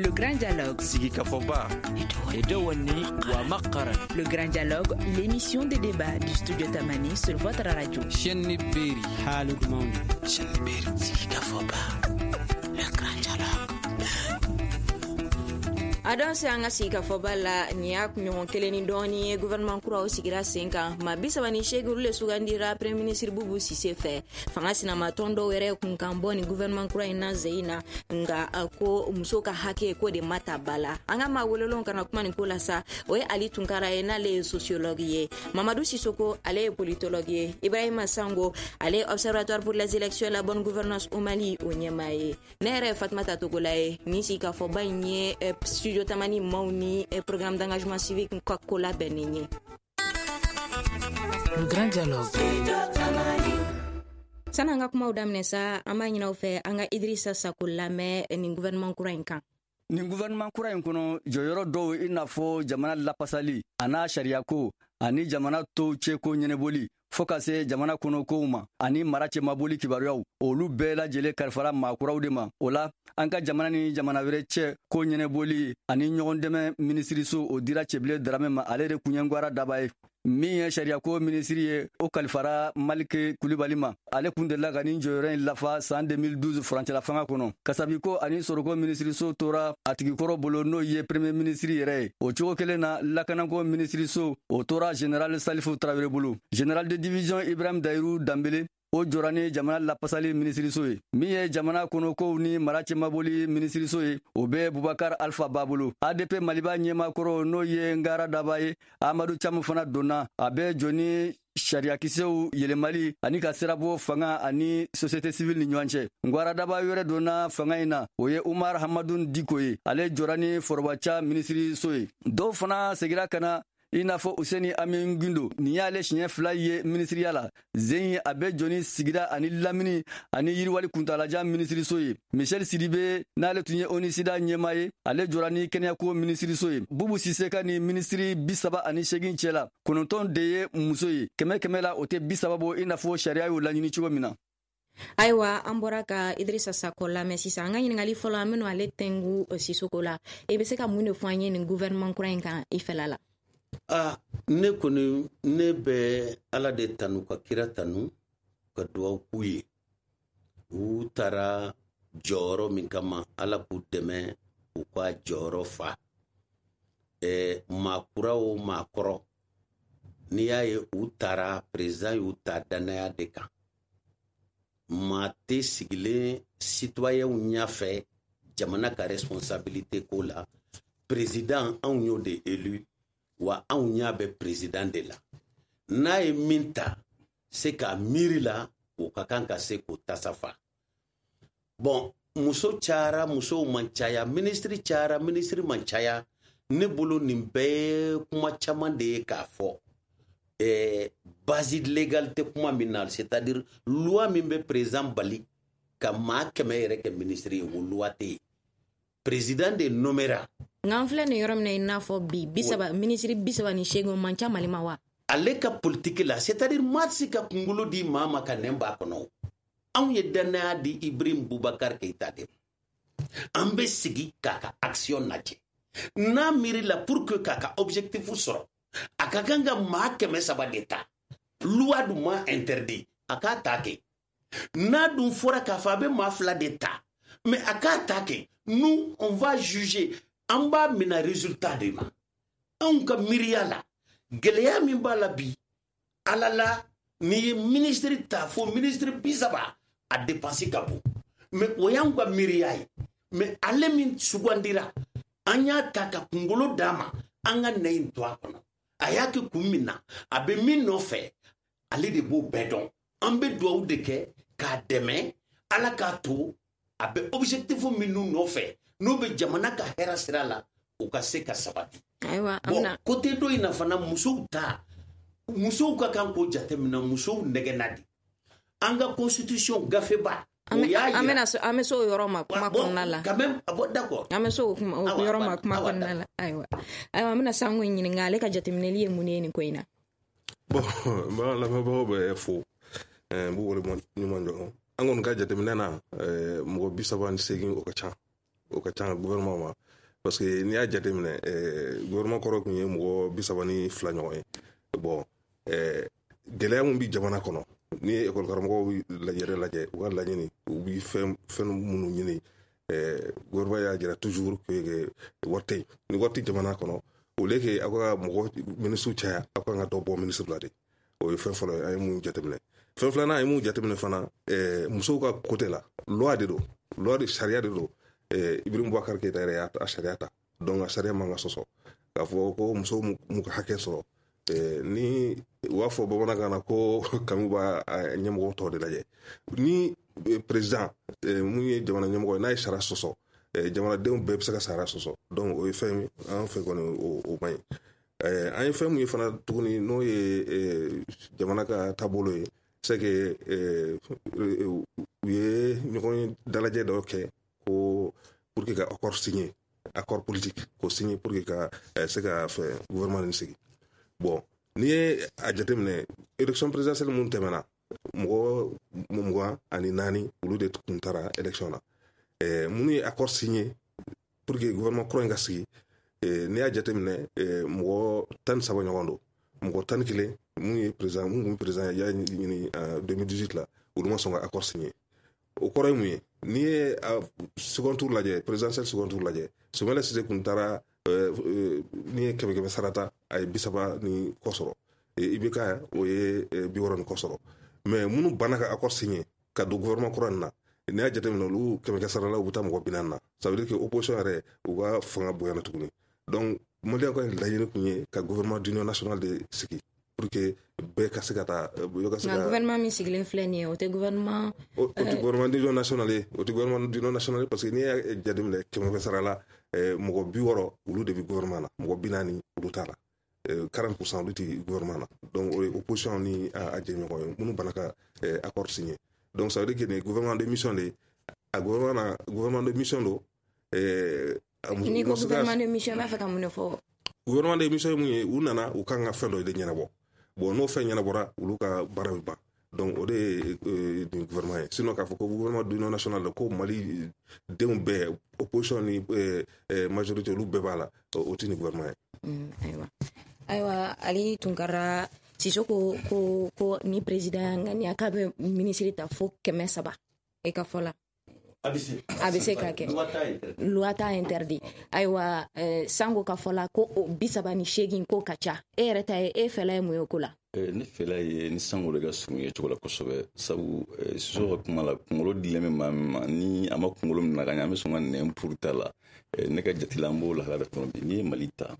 Le Grand Dialogue. Sigika Foba. Edouani wa Makaran. Le Grand Dialogue, l'émission de débat du studio Tamani sur votre radio. Chenni Beri. Halud Mauni. Chenni Beri. Sigika Foba. Le Grand Dialogue. Adon se anga sika fobala niak nyon keleni doni gouvernement kura sigira 5 ans ma bisabani sheguru le sugandira premier ministre Boubou Cissé fait fanga sina matondo were kun kamboni gouvernement kura ina zeina nga ko musoka hake ko de matabala anga ma wololon kana kuma ni kola sa we ali tunkara ena le sociologue Mamadou Sissoko ale politologue Ibrahima Sango ale observatoire pour les élections et la bonne gouvernance au Mali o Nyamaye nere Fatmata Togolaye ni sika fobanye studio Tamani Mauni et programme d'engagement civique Kokola Benigné. Le Grand Dialogue. Sananga kuma udamnesa amanyina ofe anga Idrissa Sakoulame ni gouvernement kurainkan. Ni gouvernement kurain kono joyoro do inafo jamana lapasali ana sharia ko ani jamana to cheko nyeneboli fokase jamana kono kouma ani marache maboli kibaruyaw olu bela jele karfara makuraw de ma ola anka jamana ni jamana were che ko nyeneboli ani nyogon deme ministri so o dira cheble drame ma alere kunyangwara dabaye mi sharia ko ministri ye o kalfara malike kulibalima ale kundela gani joyoren lafa san 2012 france la fanga kono kasabiko ani soroko ministri so tora atigi koro bolono ye premier ministri yere o choko kelena lakana ko ministri so o tora general Salifou Traoré bulu general de division Ibrahim Dairou Dambélé o jorani jamana la pasali ministri soye mi ye jamana kono ko ni marache maboli ministri soye o be Boubacar Alpha Babulu ADP Maliba nyema koro no ye ngara dabaye Amadou Cham fana donna abe joni sharia kiseu yele Mali ani ka serabo fanga ani société civile ni nyanche ngwara daba yore donna fanga ina o ye Umar Hamadoun Dikoye ale jorani forbacha ministri soye do fana segira kana inafo Useni Amin Gundo ni yale shinye flaye ministri yala zenyi abe joni sigida ani lamini ani yiriwali kuntalaja ministri soye Michel Sidibe nale tunye onisida nyemaye ale jorani Kenya ko ministri soye Boubou Cissé ni ministri bisaba ani shegin chela kononton deye musoye keme la ote bisaba bo inafo sharia yo lanyini chugo mina Aiwa amboraka Idrissa Sakoulame sisa nga ngali fola meno ale tengu Sissoko la ebe seka mune fanye ni gouvernement kurainkan ifelala ne koni ne be ala de tanu ka kira tanu ka duwa kuye u tara joro min kama ala ku deme u ka joro fa makura o makoro ni ya ye u tara president u ta danaya de kan ma te sigile citoyen u nyafe jamana ka responsabilité ko la president an yo de élu wa anw nya be president de la na e minta se ka miri la o ka kan ka se ko tasafa bon muso chara muso manchaya ministry chara ministry manchaya ne bolo nimbe kuma chaman de ka fo base de légalité kuma minal c'est-à-dire loi mimbe président bali ka ma kemere ke ministry o loi te président de nomera nganfle ne yorom ne inafo bisaba ministry bisaba ni shego mancha malima wa ale ka politique la c'est-à-dire matsi ka kungulo di mama ka nemba kono an ye dana di Ibrahim Boubacar Keita de ambe sigi kaka action naje na miri la pour que kaka objectif soro akaganga ma keme saba d'etat loi du ma interdit aka attaquer na dun fora ka fabe ma fla d'etat mais aka attaquer nous on va juger en bas mina résultat de ma on ka miriala geleya min bala bi alala ni ministre ta fo ministre bisaba a dépenser kabo mais oyan ka miriyai mais ale min sugandira anya taka kungolo dama anga nein to akono ayake kumina abe min no fe ale de bo bedon ambe do de ke ka deme ala ka to abe objectif minu no fe no be jamana ka hera sirala o ka se ka sabati aiwa amna côté do ina fana muso ka kan ko jatemina muso negenadi anga constitution gafeba ameso yoroma kuma konala quand même d'accord ameso yoroma kuma konala aiwa amena sango nyinga le ka jatemineli emuneni koina bon la ba ba fo bu wole mon nyuman do angon ka jateminena mo bisaban segin o ka cha o ka ca gouvernement ma parce que n'i y'a jateminɛ gouvernement kɔrɔ kun ye mɔgɔ 32 ɲɔgɔn ye bon gɛlɛya mun bi jamana kɔnɔ ni école karamɔgɔw lajɛ u ka laɲini u bi fɛn minnu ɲini gouvernement y'a jira toujours que wari ni wari jamana kɔnɔ au lieu que aw ka mɔgɔ ministre caya aw kan ka dɔ bɔ ministre la de o ye fɛn fɔlɔ an ye mun jateminɛ fɛn filanan an ye mun jateminɛ fana musow ka côté la loi de sariya de don Ibrahim Boubacar Keita yɛrɛ y'a sariya ta donc a sariya man ka sɔsɔ k'a fɔ ko musow m'u ka hakɛ sɔrɔ ni u b'a fɔ bamanankan na ko kanu b'a ɲɛmɔgɔ tɔw de lajɛ ni président mun ye jamana ɲɛmɔgɔ ye n'a ye sariya sɔsɔ jamanadenw bɛɛ bɛ se ka sariya sɔsɔ donc o ye fɛn min an fɛ kɔni o man ɲi an ye fɛn mun ye fana tuguni n'o ye jamana ka taabolo ye c'est que u ye ɲɔgɔn dalajɛ dɔ kɛ ko pour que ka accord signé accord politique ko signé pour que ka se ka fɛ gouvernement ni sigi bon n'i ye a jateminɛ élection présidentielle mun tɛmɛna mɔgɔ 24 olu de tun taara élection na minnu ye accord signé pour que gouvernement kura in ka sigi n'i y'a jateminɛ mɔgɔ 13 ɲɔgɔn don mɔgɔ 11 mun ye président y'a ɲini 2018 la olu ma sɔn ka accord signé o kɔrɔ ye mun ye n'i ye second tour lajɛ présidentielle second tour lajɛ Soumaïla Cissé kun taara n'i ye 100 sarata a ye 30 ni kɔ sɔrɔ IBK o ye 60 ni kɔ sɔrɔ mais minnu banna ka accord signé ka don gouvernement kura in na n'i y'a jateminɛ olu 100 sarala u bɛ taa mɔgɔ 40 na ça veut dire que opposition yɛrɛ u ka fanga bonyana tuguni donc maliyɛnw ka laɲini kun ye ka gouvernement d'union nationale de sigi pour que bɛɛ ka se ka taa gouvernement min sigilen filɛ nin ye o tɛ gouvernement d'union nationale ye o tɛ gouvernement d'union nationale parce que n'i y'a jateminɛ 100 sarala mɔgɔ 60 olu de bɛ gouvernement na mɔgɔ 40 olu t'a la 40% olu tɛ gouvernement na donc o ye opposition ni a jɛɲɔgɔn ye minnu banna ka accord signé donc ça veut dire que ni gouvernement de mission de a gouvernement de mission do ni ko gouvernement de mission b'a fɛ ka mun de fɔ gouvernement de mission mun ye u nana u kan ka fɛn dɔ de ɲɛnabɔ bon n'o fɛn ɲɛnabɔra olu ka baara bɛ ban donc o de ye gouvernement ye sinon k'a fɔ ko gouvernement d'union nationale ko Mali denw bɛɛ opposition ni majorité olu bɛɛ b'a la o tɛ ni gouvernement ye ayiwa Ali Tunkara Sisoko ko ni président ŋaniya k'a bɛ ministre ta fo 300 e ka fɔ la a bɛ se ka kɛ loi t'a interdit ayiwa Sango ka fɔ la ko 38 ko ka ca e yɛrɛ ta ye e fɛla ye mun ye ko la ne fɛla ye ni Sango de ka surun ye cogo la kosɛbɛ sabu Sisoko ka kuma la kunkolo dilen bɛ maa min ma ni a ma kunkolo minɛ ka ɲɛ an bɛ sɔn ka nɛn puruta la ne ka jate la an b'o lahala kɔnɔ bi n'i ye Mali ta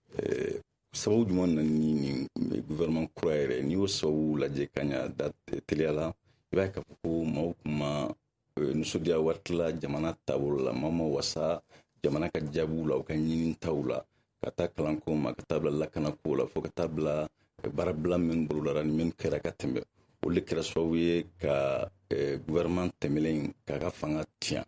sababu jumɛn na ni gouvernement kura yɛrɛ n'i y'o sababu lajɛ ka ɲa da teliya la i b'a ye k'a fɔ ko maaw kun ma nisɔndiya waati la jamana taabolo la maa ma wasa jamana ka jaabiw la u ka ɲinitaw la ka taa kalanko ma ka taa bila lakanako la fo ka taa bila baarabila min bolola ni min kɛra ka tɛmɛ olu de kɛra sababu ye ka gouvernement tɛmɛlen k'a ka fanga tiɲɛ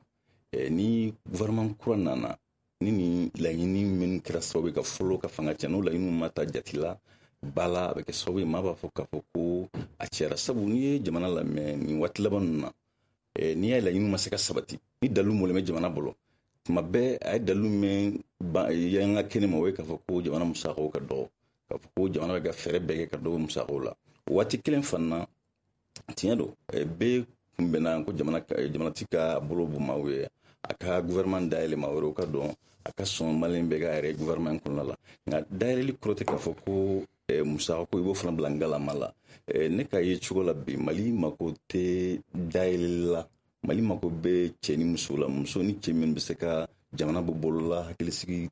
ni gouvernement kura nana ni laɲini min kɛra sababu ye ka fɔlɔ ka fanga tiɲɛ n'o laɲiniw ma ta jate la ba la a bɛ kɛ sababu ye maa b'a fɔ k'a fɔ ko a cɛra sabu n'i ye jamana lamɛn nin waati laban ninnu na n'i y'a laɲiniw ma se ka sabati ni dalu mɔlen bɛ jamana bolo tuma bɛɛ a ye dalu mɛn yan ka kɛnɛ ma o ye k'a fɔ ko jamana musakaw ka dɔgɔ k'a fɔ ko jamana bɛ ka fɛɛrɛ bɛɛ kɛ ka dɔgɔ musakaw la waati kelen fana tiɲɛ don bɛɛ kunbɛnna ko jamanatigi ka bolo bɔ maaw ye a ka gouvernement dayɛlɛ maa wɛrɛw ka dɔn a ka sɔn maliyɛn bɛɛ ka yɛrɛ gouvernement kɔnɔna la nka dayɛlɛli kɔrɔ tɛ k'a fɔ ko musaka ko i b'o fana bila ngalama la ne ka ye cogo la bi Mali mako tɛ dayɛlɛli la Mali mako bɛ cɛ ni muso la muso ni cɛ minnu bɛ se ka jamana bɔ bolo la hakilisigi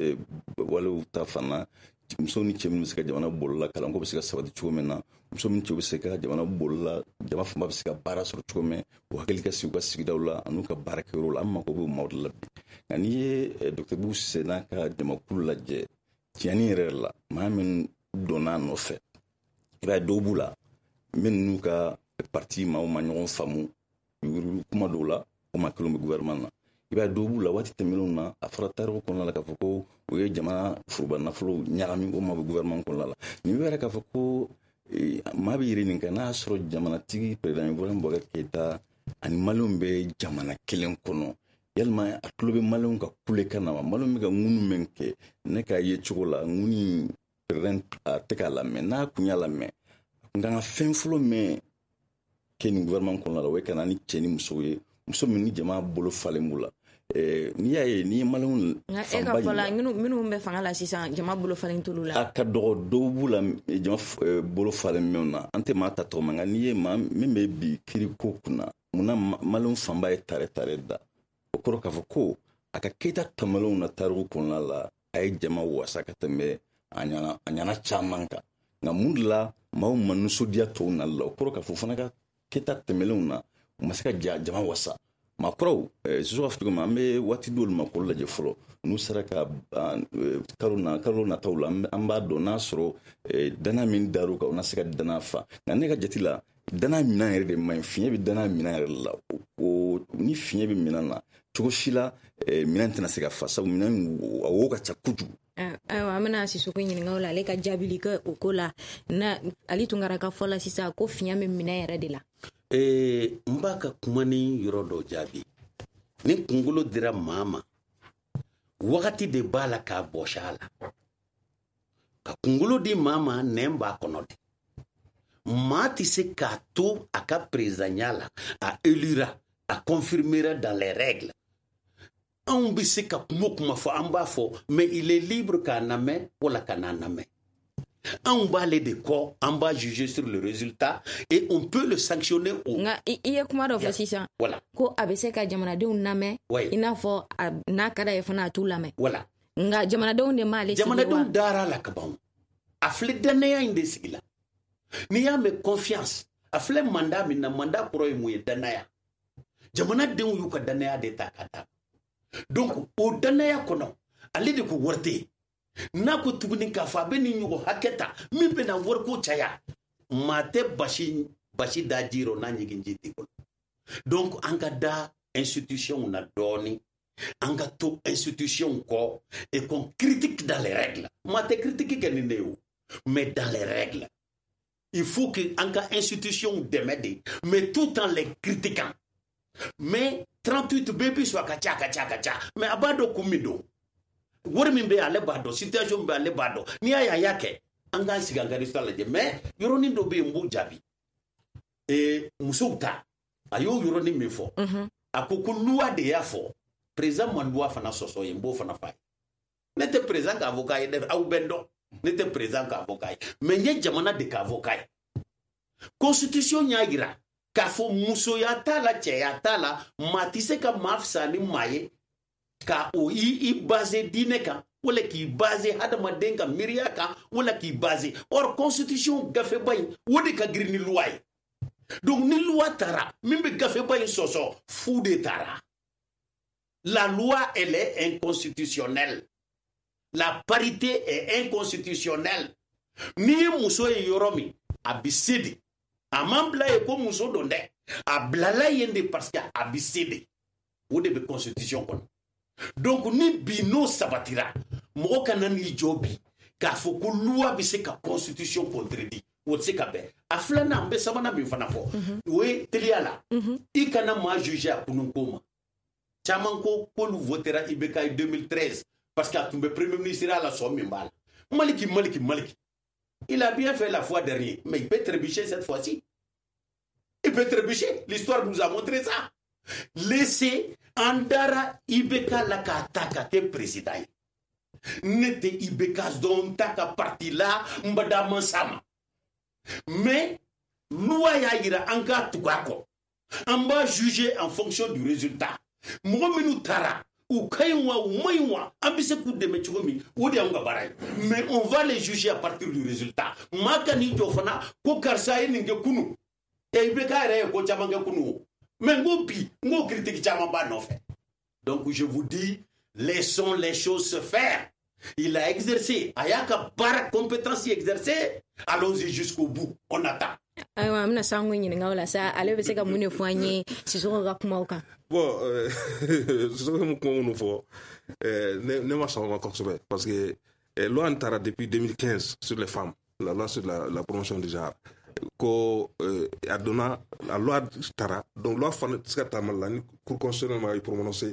walew ta fana muso ni cɛ minnu bɛ se ka jamana bolo la kalanko bɛ se ka sabati cogo min na muso min cɛ bɛ se ka jamana bolo la jama fanba bɛ se ka baara sɔrɔ cogo min o hakili ka sigi u ka sigidaw la an'u ka baarakɛyɔrɔw la an mako bɛ o maaw de la bi nka n'i ye Dr Bubu Sise n'a ka jamakulu lajɛ tiɲɛni yɛrɛ la maa min donna a nɔfɛ i b'a ye dɔw b'u la minnu ka parti maaw ma ɲɔgɔn faamu kuma dɔw la o ma kelen bɛ gouvernement na i b'a ye dɔw b'u la waati tɛmɛnenw na a fɔra tariku kɔnɔna la k'a fɔ ko o ye jamana furuba nafolo ɲagami o ma bɛ gouvernement kɔnɔna la nin bɛ yɛrɛ k'a fɔ ko maa bɛ yiri nin kan n'a y'a sɔrɔ jamanatigi président Ibrahim Boubacar Keita ani maliyɛnw bɛ jamana kelen kɔnɔ yalima a tulo bɛ maliyɛnw ka kule kan na wa maliyɛnw bɛ ka ŋunu min kɛ ne k'a ye cogo la ŋuni president a tɛ k'a lamɛn n'a kun y'a lamɛn a kun kan ka fɛn fɔlɔ min kɛ nin gouvernement kɔnɔna la o ye ka na ni cɛ ni muso ye muso min ni jama bolo falen b'u la n'i y'a ye n'i ye maliyɛnw fanba ɲininka minnu bɛ fanga la sisan jama bolo falen t'olu la a ka dɔgɔ dɔw b'u la jama bolo falen minnu na an tɛ maa ta tɔgɔ ma nka n'i ye maa min bɛ bi kiriko kunna munna maliyɛnw fanba ye tare da o kɔrɔ k'a fɔ ko a ka keyita tamalenw na tariku kɔnɔna la a ye jama wasa ka tɛmɛ a ɲana caman kan nka mun de la maaw ma nisɔndiya tɔw nali la o kɔrɔ k'a fɔ fana ka keyita tɛmɛlenw na u ma se ka jama wasa maakɔrɔw siso ka fɔ cogo min an bɛ waati dɔw ma k'o lajɛ fɔlɔ n'u sera ka kalo nataw la an b'a dɔn n'a sɔrɔ dana min dar'u kan u na se ka dana fa nka ne ka jate la dana minan yɛrɛ de man ɲi fiɲɛ bɛ dana minan yɛrɛ la ni fiɲɛ bɛ minan na cogo si la minan tɛna se ka fa sabu minan a wo ka ca kojugu. Ayiwa an bɛna Sisoko ɲininka o la ale ka jaabili kɛ o ko la ale tun kɛra ka fɔ la sisan ko fiɲɛ bɛ minan yɛrɛ de la. N b'a ka kuma ni yɔrɔ dɔ jaabi ni kunkolo dira maa ma wagati de b'a la k'a bɔsi a la ka kunkolo di maa ma nɛn b'a kɔnɔ de maa tɛ se k'a to a ka perezanya la a élira a confirmera dans les règles anw bɛ se ka kuma fɔ an b'a fɔ mais il est libre k'a namɛn wala ka n'a namɛn on va aller de quoi on va juger sur le résultat et on peut le sanctionner au il y a kuma dɔ fɔ sisan ko a bɛ se ka jamanadenw lamɛn i n'a fɔ n'a ka d'a ye fana a t'u lamɛn voilà nka jamanadenw de m'ale sigi wa jamanadenw dara la ka ban a filɛ danaya in de sigi la n'i y'a mɛn confiance a filɛ mandat min na mandat kɔrɔ ye mun ye danaya jamanadenw y'u ka danaya de ta ka taa donc o danaya kɔnɔ ale de ko wari tɛ yen n'a ko tuguni k'a fɔ a bɛ nin ɲɔgɔn hakɛ ta min bɛna wariko caya maa tɛ basi da ji rɔ n'a ɲigin ji tɛ bolo donc an ka da institution na dɔɔni an ka to institution kɔ et qu'on critique dans les règles maa tɛ critique kɛ nin de ye o mais dans les règles il faut que an ka institution dɛmɛ de mais tout en les critiquant mais 38 bɛɛ bi sɔn a ka ca mais a b'a dɔn kun min don wari min bɛ ale b'a dɔn situation bɛ ale b'a dɔn n'i y'a ye a y'a kɛ an k'an sigi an ka résultat lajɛ mais yɔrɔnin dɔ bɛ yen n b'o jaabi musow ta a y'o yɔrɔnin min fɔ a ko loi de y'a fɔ président ma loi fana sɔsɔ ye n b'o fana f'a ye ne tɛ président ka avocat ye dɛ aw bɛ n dɔn ne tɛ président ka avocat ye mais n ye jamana de ka avocat ye constitution y'a jira k'a fɔ musoya t'a la cɛya t'a la maa tɛ se ka maa fisa ni maa ye ka o i basé diinɛ kan wala k'i basé hadamaden ka miiriya kan wala k'i basé or constitution gafeba in o de ka girin ni loi ye donc ni loi taara min bɛ gafeba in sɔsɔ fu de taara la loi elle est inconstitutionnelle la parité est inconstitutionnelle n'i ye muso ye yɔrɔ min a bɛ se de a man bila ye ko muso don dɛ a bilala yen de parce que a bɛ se de o de bɛ constitution kɔnɔ donc ni bi n'o sabatira mɔgɔ kana n'i jɔ bi k'a fɔ ko loi bɛ se ka constitution contredit o tɛ se ka bɛn a filanan an bɛ sabanan min fana fɔ o ye teliya la i kana maa juger a kunun ko ma caman ko k'olu votera IBK 2013 parce que a tun bɛ premier ministre a la sɔn min b'a la Maliki il a bien fait la fois dernière mais il peut trébucher cette fois-ci il peut trébucher l'histoire nous a montré ça laissez andara IBK la ka taka ke président nete IBK don taka parti la mbada mansama mais loi ya ira anga tukako amba juger en fonction du résultat mo minu tara ou kaywa ou moywa ambise ku de mechugomi ou de anga baray mais on va les juger à partir du résultat makani jofana ko karsa ni nge kunu e IBK re ko chamanga kunu mais ngo critique chama ba no fait donc je vous dis laissons les choses se faire il a exercé ayaka bara compétence exercée allons-y jusqu'au bout on attend aywa amna sango ɲininka o la sa ale bɛ se ka mun de fɔ an ye Sisoko ka kumaw kan bon Sisoko mu kuma minnu fɔ ne ma sɔn ma kosɛbɛ parce que loi taara depuis 2015 sur les femmes la loi sur la promotion du genre ko a donna la loi taara donc loi fana tɛ se ka taama la ni cour constitutionnelle ma prononcé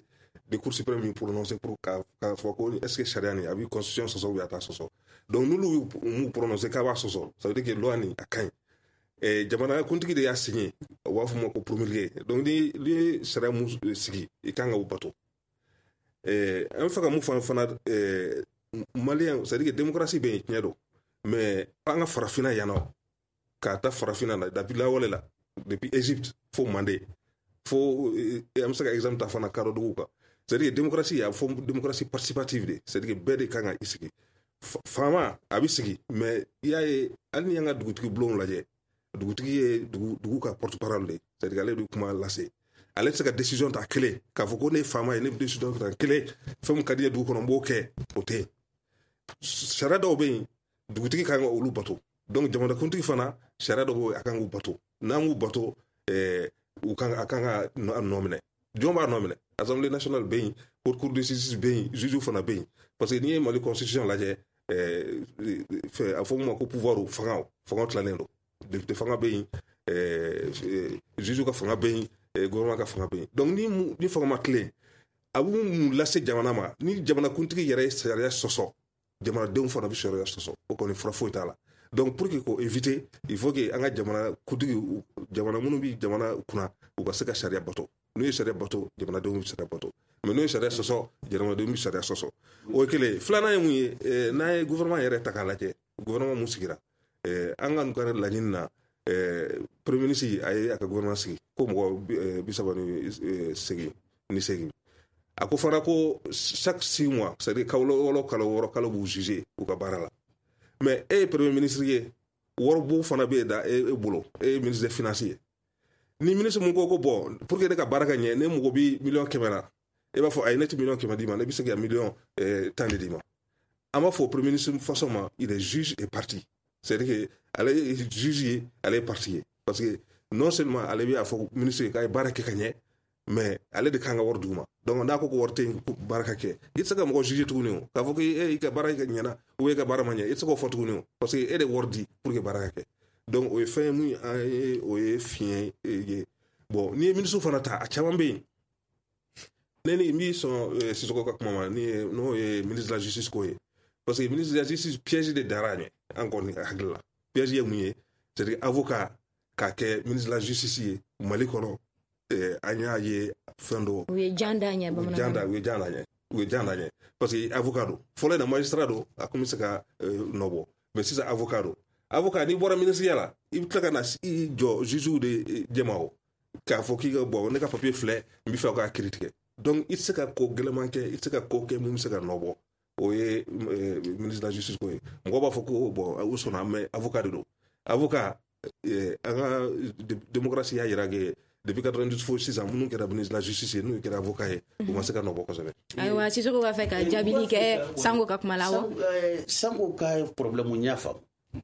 de cour suprême min prononcer pour ka fɔ ko est-ce que charia ni a bi constitution sɔsɔ ou a ta sɔsɔ donc n'olu mu prononcer k'a b'a sɔsɔ ça veut dire que loi ni a kaɲi jamana kuntigi de y'a signé u b'a fɔ ma ko promulgué donc ni charia mu sigi i kan ka o bato an fɛ ka mun fɔ fana malien c'est à dire que démocratie bɛ yen tiɲɛ don mais an ka farafina yan nɔ k'a ta farafina na depuis lawale la depuis Égypte fo Mandé fo an bɛ se ka exemple ta fana Karodugu kan c'est-à-dire que démocratie a fɔ démocratie participative de c'est-à-dire que bɛɛ de kan ka i sigi faama a bɛ sigi mais i y'a ye hali ni y'an ka dugutigi bulonw lajɛ dugutigi ye dugu ka porte-parole de c'est-à-dire ale de kuma lase ale tɛ se ka décision ta kelen k'a fɔ ko ne ye faama ye ne bɛ décision ta kelen fɛn min ka di ye dugu kɔnɔ n b'o kɛ o tɛ yen sariya dɔw bɛ yen dugutigi kan ka olu bato donc jamanakuntigi fana sariya dɔw bɛ yen a kan k'u bato n'an k'u bato a kan ka nɔ minɛ jɔn b'a nɔ minɛ assemblée nationale bɛ yen haute cour de justice bɛ yen juge fana bɛ yen parce que n'i ye mali constitution lajɛ a fɔ mun ma ko pouvoir fanga tilalen don député fanga bɛ yen juge ka fanga bɛ yen gouvernement ka fanga bɛ yen donc ni fanga ma tilen a bɛ mun lase jamana ma ni jamanakuntigi yɛrɛ ye sariya sɔsɔ jamanadenw fana bɛ sariya sɔsɔ o kɔni fura foyi t'a la donc pour que k'o éviter il faut que an ka jamanakuntigi jamana minnu bɛ jamana kunna u ka se ka sariya bato n'u ye sariya bato jamanadenw bɛ sariya bato mais n'u ye sariya sɔsɔ jamanadenw bɛ sariya sɔsɔ o ye kelen filanan ye mun ye n'an ye gouvernement yɛrɛ ta k'a lajɛ gouvernement mun sigira an ka laɲini na premier ministre a ye a ka gouvernement sigi ko mɔgɔ 38 a ko fana ko chaque 6 mois c'est à dire kalo wɔɔrɔ b'u juger u ka baara la mais e ye premier ministre ye wɔribo fana bɛ da e bolo e ye ministre des finances ye ni ministre mun ko bon pour que ne ka baara ka ɲɛ ne mɔgɔ bi 100,000 la e b'a fɔ a ye ne tɛ 100,000 d'i ma ne bɛ se ka 1,10,000,000 de d'i ma an b'a fɔ premier ministre façon ma il est juge et parti c'est-à-dire que ale ye juge ye ale ye parti ye parce que non seulement ale bɛ a fɔ ministre ye k'a ye baara kɛ ka ɲɛ mais ale de kan ka wari d'u ma donc n'a ko wari tɛ yen baara ka kɛ i tɛ se ka mɔgɔ juge tuguni o k'a fɔ ko i ka baara ɲɛna ou i ka baara ma ɲɛ i tɛ se k'o fɔ tuguni o parce que e de wari di pour que baara ka kɛ donc o ye fɛn min o ye fiɲɛ ye bon n'i ye ministre fana ta a caman bɛ yen ne ni n b'i sɔn Sisoko ka kuma ma n'o ye ministre de la justice ko ye parce que ministre de la justice piège de dara ɲɛ an kɔni hakili la piège ye mun ye c'est-à-dire avocat k'a kɛ ministre de la justice ye Mali kɔnɔ an y'a ye fɛn dɔ u ye jan da ɲɛ bamanankan u ye jan da ɲɛ parce que avocat don fɔlɔ na magistrat don a kun bɛ se ka nɔbɔ mais sisan avocat don avocat n'i bɔra ministeriya la i bɛ tila ka na i jɔ jugew de jɛma o k'a fɔ k'i ka bɔ ne ka papier filɛ n bɛ fɛ k'a kiiri tigɛ donc i tɛ se ka ko gɛlɛman kɛ i tɛ se ka ko kɛ mun bɛ se ka nɔbɔ o ye ministre de la justice ko ye mɔgɔw b'a fɔ ko bon u sɔnna mais avocat de don avocat an ka démocratie y'a jira que depuis 92 fo sisan minnu kɛra ministre de la justice ye n'u kɛra avocat ye u ma se ka nɔbɔ kosɛbɛ. ayiwa Sisoko b'a fɛ ka jaabili kɛ Sango ka kuma la wa. Sango ka problème n y'a faamu.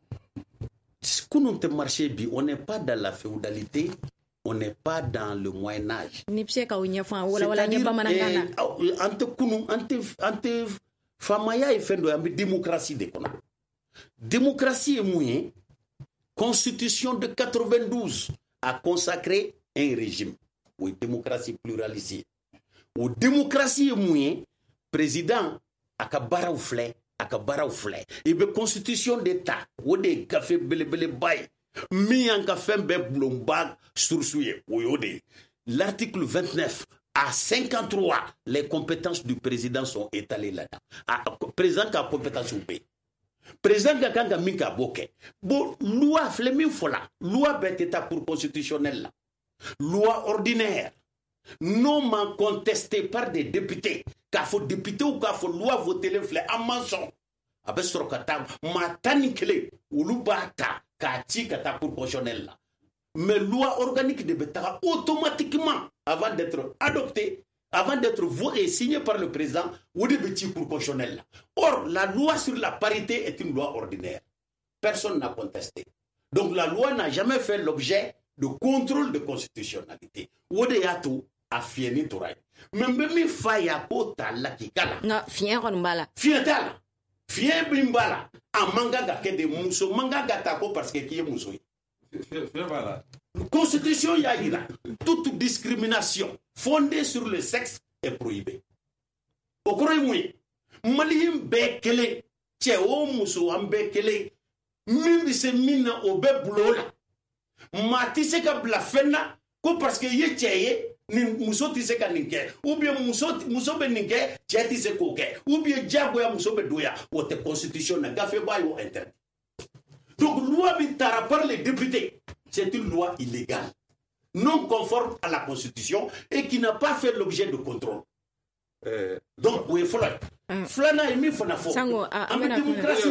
Kunun tɛ marché bi on n'est pas dans la féodalité on n'est pas dans le Moyen Âge. Ni bɛ se ka o ɲɛfɔ wala ɲɛ bamanankan na. An tɛ kunun an tɛ faamaya ye fɛn dɔ ye an bɛ démocratie de kɔnɔ. Démocratie ye mun ye constitution de 92 a consacré un régime ou une démocratie pluralisée. Ou démocratie est moyen, président a ka baraw filɛ, a ka baraw filɛ. I bɛ constitution d'État, o de ye gafe belebeleba ye. Min y'an ka fɛn bɛɛ bulonba surusu ye, o y'o de ye. L'article 29 à 53, les compétences du président sont étalées là-dedans. Président ka compétence bɛ. Président ka kan ka min ka b'o kɛ. Bon, loi filɛ min fɔ la, loi bɛɛ tɛ taa cour constitutionnelle la. Loi ordinaire, non contestée par des députés, k'a fɔ député ou k'a fɔ loi votée le filɛ en mensonge. A bɛ sɔrɔ ka taa maa tan ni kelen olu b'a ta k'a ci ka taa cour constitutionnelle la. Mais loi organique de bɛ taga automatiquement avant d'être adoptée, avant d'être votée et signée par le président, o de bɛ ci cour constitutionnelle la. Or, la loi sur la parité est une loi ordinaire. Personne n'a contesté. Donc la loi n'a jamais fait l'objet de contrôle de constitutionnalité. O de y'a to a fiɲɛ ni tora ye. Mais n bɛ min f'a ye a k'o ta lakika la. Nka fiɲɛ kɔni b'a la. Fiɲɛ t'a la. Fiɲɛ min b'a la a man kan ka kɛ de muso man kan ka ta ko parce que k'i ye muso ye. Fiɲɛ b'a la. Constitution y'a jira toute discrimination fondée sur le sexe est prohibée. o koro yi malien be kele che o muso an be kele min bi se min na o be bulola ma ti se ka bla fenna ko parce que ye cheye ni muso ti se ka ninke ou bien muso be ninke che ti se ko ke ou bien jago ya muso be doya o te constitution na gafe ba yo interdit. Donc loi bi tara par les députés, c'est une loi illégale, non conforme à la constitution et qui n'a pas fait l'objet de contrôle. Donc oui, Flana et mi fona fo. Sango en démocratie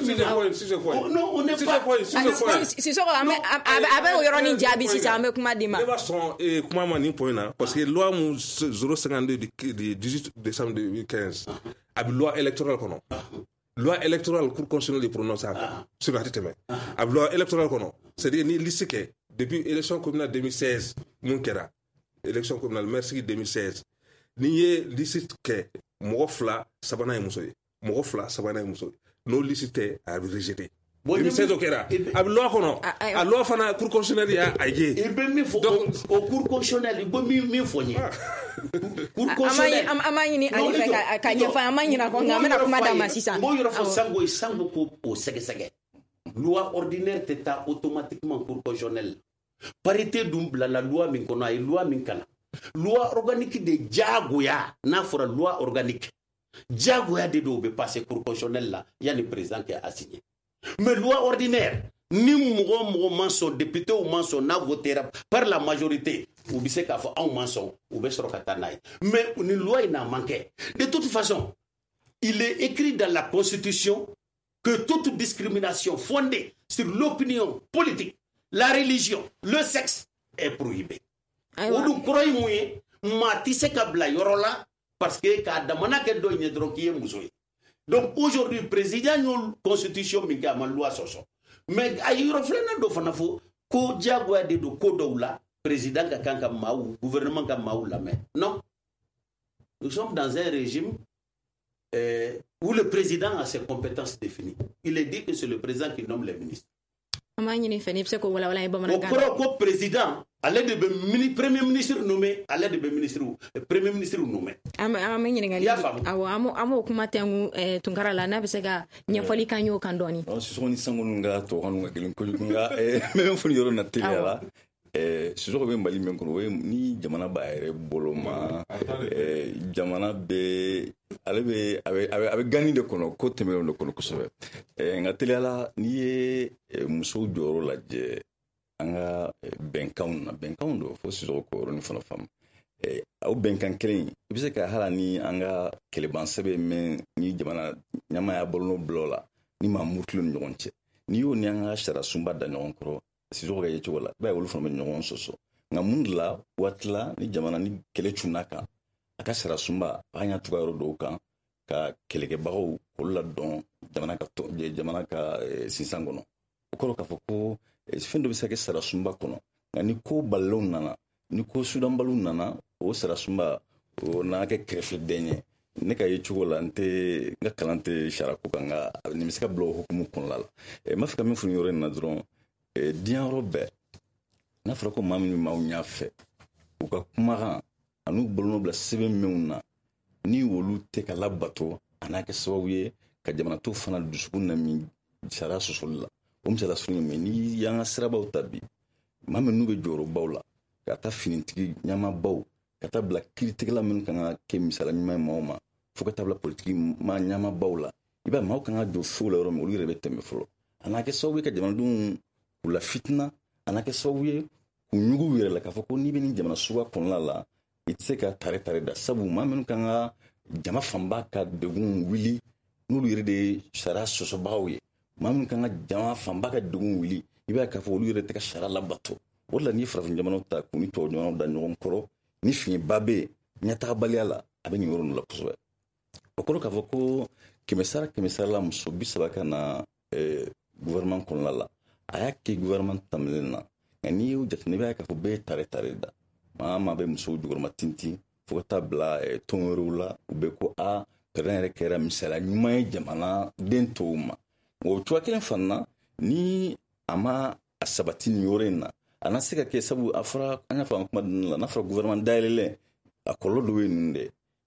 non, on n'est pas si so avec yoroni jabi si ça avec kuma dima. Ne ba son kuma mani point na parce que loi 052 du 18 décembre 2015 a loi électorale kono. Loi électorale Cour constitutionnelle de prononcer sur la tête. A loi électorale kono. C'est-à-dire ni liste que depuis élection communale 2016 mun kera. Élection communale merci 2016. Ni ye liste que Mogofla sabana muso sabana muso no licité a rejeté 2016 okera ab loi kono a loi fana cour constitutionnelle a aye e be mi fo au cour constitutionnelle bo mi fo ni cour constitutionnelle amani ni ali ka nyefa amani na ko ngamena kuma da masisa mo yoro fo sango ko o sege loi ordinaire t'état automatiquement cour constitutionnelle parité double la loi min kono ay loi min kana loi organique de Djagoya n'a fora loi organique. Djagoya de do be passer pour constitutionnel là, il y a le président qui a assigné. Mais loi ordinaire, ni mo manso député ou manso na voté par la majorité, ou bise ka fa un manso ou be soro katanaï. Mais une loi il n'a manqué. De toute façon, il est écrit dans la constitution que toute discrimination fondée sur l'opinion politique, la religion, le sexe est prohibée. Odu kroy muye ma ti se ka bla yorola parce que ka damana ke do nye drokiye musoy. Donc aujourd'hui président ñu constitution mi ga man loi soso mais ay reflena do fana fo ko jagwa de do ko dowla président ka kanka maou gouvernement ka maou la mais non, nous sommes dans un régime où le président a ses compétences définies. Il est dit que c'est le président qui nomme les ministres. Amani ni feni pse ko wala wala ibama ga ko président à l'aide de premier ministre nommé à l'aide de ministre premier ministre nommé amani ni ngali awo amo kuma tengu tunkara la na pse ga nyefoli kanyo kandoni si so ni sango nga to hanu ngelin ko nga même foni yoro na tele la si so ko be mbali men ko ni jamana ba ere boloma jamana be avec gagné de kono ko temelo de kono ko so nga tele la ni muso joro la je anga benkaun do fo si so ko ni fana fam au benkan kelen ibise ka hala ni anga keleban sebe men ni jamana nyama ya bolno blola ni mamutlu nyonche ni yo ni anga shara sumba da nyonkro si so ga yecho wala ba wolu fana nyon soso nga mundla watla ni jamana ni kele chunaka aka shara sumba anya tugaro do kan ka keleke bawo kolla don jamana ka sinsangono ko ka foko fendo bisa ke sara sumba kono ngani ko ballon nana ni ko sudan balun nana o sara sumba o na ke krefe denye ne ka yechugo lante nga kalante sharako kanga ni miska blo hukumu konlala mafika min funi yore na dron dian robe na frako mamni mawnya fe o ka kumara anu bolno bla sebe meuna ni wolu te ka labato anake sawaye ka jamana to fana dusukun na mi sara sosolla msala sunni me ni yanga siraba utabi mame nube joro bawla kata finintigi nyama baw kata bla critique la men kana ke misala nyama mawma fuka tabla politique ma nyama bawla iba maw kana do fula ro mo lire bette me fulo anake sawaye ka jamana dum la fitna anake sawaye kunyugu wire la ka foko ni beni jamana suwa konla itse tare da sabu mame kana jama famba ka degun wili nulu yire de sara soso bawye mamun kan jama famba ka dugun wili iba ka fo lure te ka shara labato wala ni frafin jamano ta kuni to jamano da nyon koro ni fin babe nyata baliala abeni yoro no la puso okoro ka fo ko kemesara la muso bisabaka na gouvernement kon la aya ke gouvernement tamlena ngani u jatne ba ka fo be tare da mama be muso gouvernement tinti fo ta bla tonrula ube ko a pere kera misala nyuma jamana dentoma o chwa kelen fanna ni ama asabatini yorena anasika ke sabu afra anya fa kuma la nafra gouvernement dailele akolo do weninde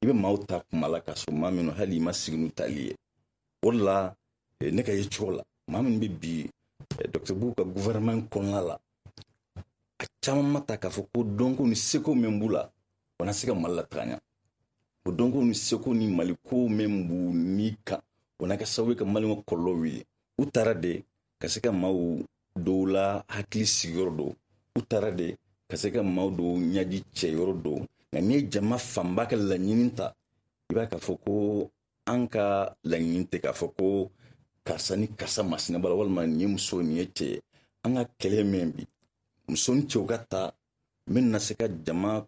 i bɛ maaw ta kuma la k'a sɔrɔ maa minnu hali i ma sigi n'u tali ye o de la ne ka ye cogo la maa minnu bɛ bi Dr. Bubu ka gouvernement kɔnɔna la a caman ma ta k'a fɔ ko dɔnko ni seko min b'u la o na se ka Mali lataga ɲɛ o dɔnko ni seko ni maliko min b'u ni kan o na kɛ sababu ye ka Maliɲɛnw kɔlɔlɔ wuli u taara de ka se ka maaw dɔw la hakili sigiyɔrɔ don u taara de ka se ka maaw dɔw ɲaji cɛyɔrɔ don nka n'i ye jama fanba ka laɲini ta i b'a k'a fɔ ko an ka laɲini tɛ k'a fɔ ko karisa ni karisa masina bala walima nin ye muso nin ye cɛ an ka kɛlɛ min bi muso ni cɛw ka ta min na se ka jama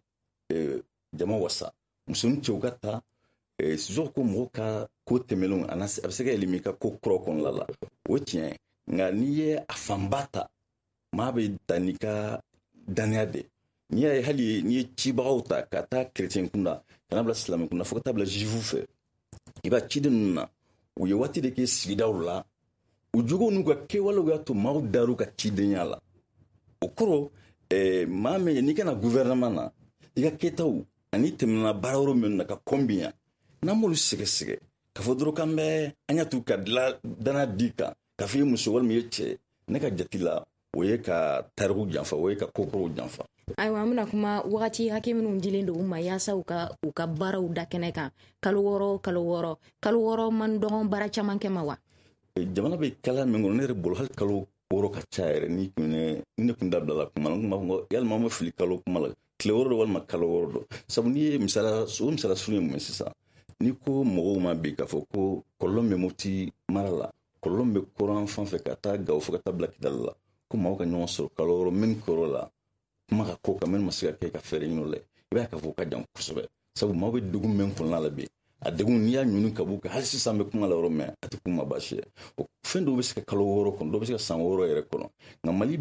wasa muso ni cɛw ka ta sisan ko mɔgɔw ka ko tɛmɛlenw a bɛ se ka yɛlɛma i ka ko kɔrɔ kɔnɔna la o tiɲɛ nka n'i ye a fanba ta maa bɛ ta n'i ka daniya de n'i y'a ye hali n'i ye cibagaw ta ka taa kerecɛn kunda ka na bila silamɛ kunda fo ka taa bila zifu fɛ i b'a ciden ninnu na u ye waati de kɛ sigidaw la u jogow n'u ka kɛwalew y'a to maaw dar'u ka cidenya la o kɔrɔ maa min n'i kana gouvernement na i ka kɛtaw ani tɛmɛna baara yɔrɔ min na ka kɔnbiya n'an b'olu sɛgɛsɛgɛ ka fɔ dɔrɔn k'an bɛ an y'a to ka dana di kan k'a fɔ i ye muso walima i ye cɛ ne ka jate la o ye ka tariku janfa o ye ka kokorow janfa ayiwa an bɛna kuma wagati hakɛ minnu dilen don u ma yaasa u ka baaraw da kɛnɛ kan kalo wɔɔrɔ man dɔgɔn baara caman kɛ ma wa jamana bɛ kala min kɔnɔ ne yɛrɛ bolo hali kalo wɔɔrɔ ka ca yɛrɛ ni ne kun dabilala kuma na n kun b'a fɔ yalima an ma fili kalo kuma la tile wɔɔrɔ do walima kalo wɔɔrɔ do sabu n'i ye misala suru ye mun sisan n'i ko mɔgɔw ma bi k'a fɔ ko kɔlɔlɔ bɛ Mopti mara la kɔlɔlɔ bɛ kɔrɔn fan fɛ ka taa Gawo fo ka taa bila Kidali la ko maaw ka ɲɔgɔn sɔrɔ kalo wɔɔrɔ min kɔrɔ la kuma ka ko kan min ma se ka kɛ ka fɛɛrɛ ɲini o la i b'a k'a fɔ ka jan kosɛbɛ sabu maaw bɛ degun min kɔnɔna la bi a degun n'i y'a ɲini ka b'u kan hali sisan bɛ kuma la yɔrɔ min a tɛ kuma baasi ye o fɛn dɔw bɛ se ka kalo wɔɔrɔ kɔnɔ dɔw bɛ se ka san wɔɔrɔ yɛrɛ kɔnɔ nka Mali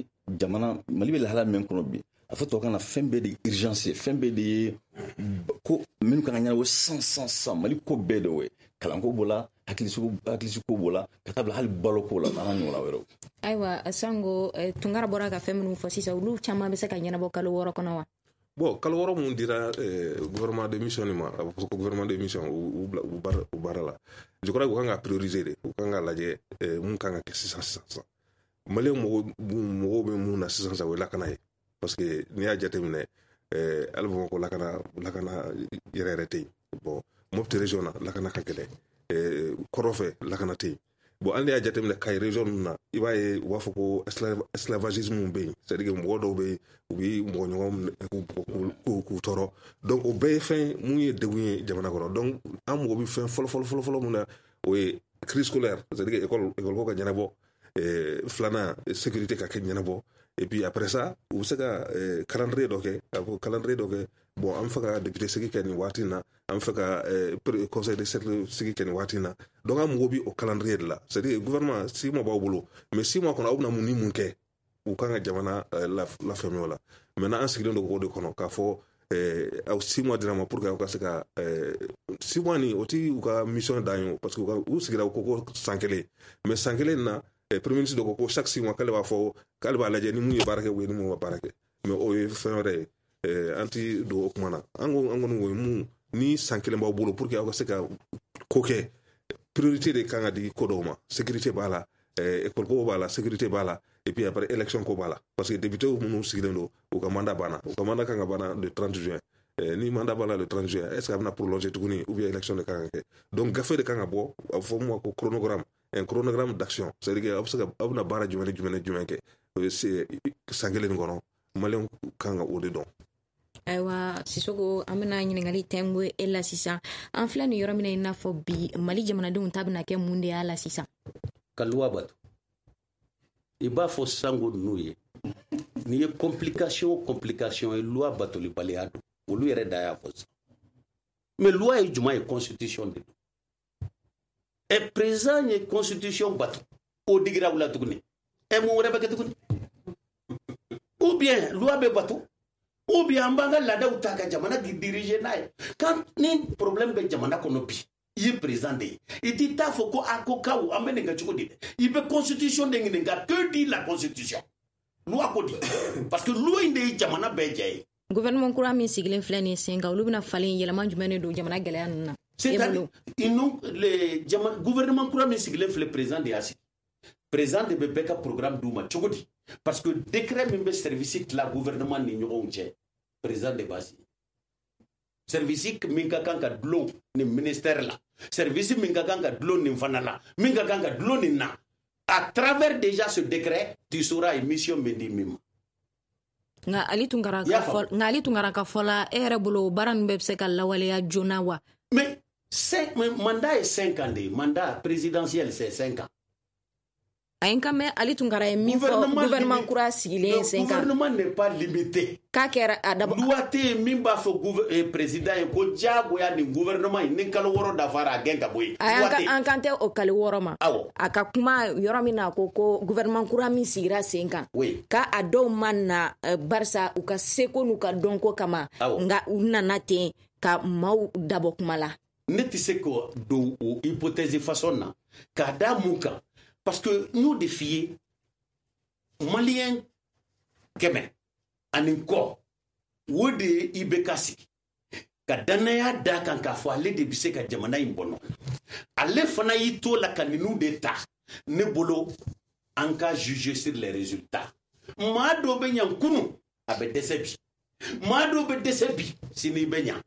bɛ lahala min kɔnɔ bi a fɔ tubabukan na fɛn bɛɛ de ye urgence ye fɛn bɛɛ de ye ko minnu kan ka ɲɛnabɔ san Mali ko bɛɛ de ye kalanko b'o la hakilisiko b'o la ka taa bila hali baloko la n'an ɲɔgɔnna wɛrɛw. ayiwa Sango Tunkara bɔra ka fɛn minnu fɔ sisan olu caman bɛ se ka ɲɛnabɔ kalo wɔɔrɔ kɔnɔ wa. Bon kalo wɔɔrɔ mun dira gouvernement de mission ma a bɛ fɔ ko gouvernement de mission u baara la je crois que u kan ka prioriser de u kan ka lajɛ mun kan ka kɛ sisan Maliyɛn mɔgɔw bɛ mun na sisan o ye lakana ye parce que n'i y'a jateminɛ hali Bamakɔ lakana yɛrɛ tɛ yen bon Mopti région na lakana ka gɛlɛn kɔrɔfɛ lakana tɛ yen bon hali n'i y'a jateminɛ Kayi région ninnu na i b'a ye u b'a fɔ ko esclavagisme bɛ yen c'est à dire que mɔgɔ dɔw bɛ yen u bɛ mɔgɔ ɲɔgɔn k'u tɔɔrɔ donc o bɛɛ ye fɛn mun ye degun ye jamana kɔnɔ donc an mɔgɔ bɛ fɛn fɔlɔ mun na o ye crise scolaire c'est à dire que école ko ka ɲɛnabɔ filanan sécurité ka kɛ ɲɛnabɔ et puis après ça u bɛ se ka calendrier dɔ kɛ bon an bɛ fɛ ka député sigi kɛ nin waati in na an bɛ fɛ ka conseil de cercle sigi kɛ nin waati in na donc an mago bɛ o calendrier de la c'est à dire gouvernement 6 mois b'aw bolo mais 6 mois kɔnɔ aw bɛna mun ni mun kɛ u kan ka jamana lafɛn o la maintenant an sigilen don o de kɔnɔ k'a fɔ aw 6 mois dira ma pour que aw ka se ka 6 mois ni o ti u ka mission dan ye parce que u sigira ko san kelen mais san kelen na premier ministre dɔ ko chaque 6 mois k'ale b'a fɔ k'ale b'a lajɛ ni mun ye baara kɛ ou ni mun ma baara kɛ mais o ye fɛn wɛrɛ ye an ti don o kuma na an kɔni ko mun ni san kelen b'aw bolo pour que aw ka se ka ko kɛ priorité de kan ka di ko dɔw ma sécurité b'a la école ko b'a la sécurité b'a la et puis après élection ko b'a la parce que député minnu sigilen don u ka mandat banna u ka mandat kan ka banna le 30 juin ni mandat banna le 30 juin est-ce que a bɛna prolonger tuguni ou bien élection de kan ka kɛ donc gafe de kan ka bɔ a bɛ fɔ mun ma ko chronogramme un chronogramme d'action c'est à dire que aw bɛ se ka aw bɛna baara jumɛn ni jumɛn kɛ san kelen kɔnɔ Maliyɛnw kan ka o de dɔn. ayiwa Sisoko an bɛna ɲininkali tɛngu e la sisan an filɛ nin yɔrɔ min na i n'a fɔ bi Mali jamanadenw ta bɛna kɛ mun de y'a la sisan. ka luwa bato i b'a fɔ Sango ninnu ye n'i ye complication ye luwa batolibaliya don olu yɛrɛ da y'a fɔ sisan mais luwa ye jumɛn ye constitution de don et président ye constitution bato o digira u la tuguni mun wɛrɛ bɛ kɛ tuguni ou bien luwa bɛ bato ou bien an b'an ka laadaw ta ka jamana diriger n'a ye quand ni problème bɛ jamana kɔnɔ bi i ye président de ye i t'i taa fɔ ko a ko kaw an bɛ nin kɛ cogo di dɛ i bɛ constitution de ɲininka que dit la constitution loi ko di parce que loi in de ye jamana bɛɛ jɛ ye gouvernement kura min sigilen filɛ nin sen kan olu bɛna falen yɛlɛma jumɛn de don jamana gɛlɛya ninnu na c'est-à-dire gouvernement kura min sigilen filɛ président de y'a sigi président de bɛ bɛɛ ka programme d'u ma cogo di parce que décret min bɛ service tila gouvernement ni ɲɔgɔnw cɛ président de b'a sigi service min ka kan ka dulon ni ministère la service min ka kan ka dulon nin fana la min ka kan ka dulon nin na à travers déjà ce décret tu sauras émission min di min ma nga ali tungara ka fola ere bolo baran be se ka lawaleya jona wa mais mandat est 5 ans de mandat présidentiel c'est 5 ans ayenka me ali tungara e min fo gouvernement kura sigilen 5 ans gouvernement n'est pas limité ka kɛra adaba luwate min b'a fɔ président ye ko jagoya ni gouvernement ni kalo woro dafara gen ka boyi an kan tɛ o kalo woro ma a ka kuma yɔrɔ min na ko gouvernement kura min sigira sen kan ka a dɔw man na barisa u ka seko n'u ka dɔnko kama nga u nana ten ka maaw dabɔ kuma la ne tɛ se ko do o hypothèse façon na k'a da mun kan parce que nous défier malien kɛmɛ ani kɔ o de i bɛ ka sigi ka danaya da kan k'a fɔ ale de bɛ se ka jamana in bɔ nɔ ale fana y'i to la ka ninnu de ta ne bolo an ka juger sur les résultats maa dɔ bɛ ɲa kunu a bɛ dɛsɛ bi maa dɔ bɛ dɛsɛ bi sini bɛ ɲa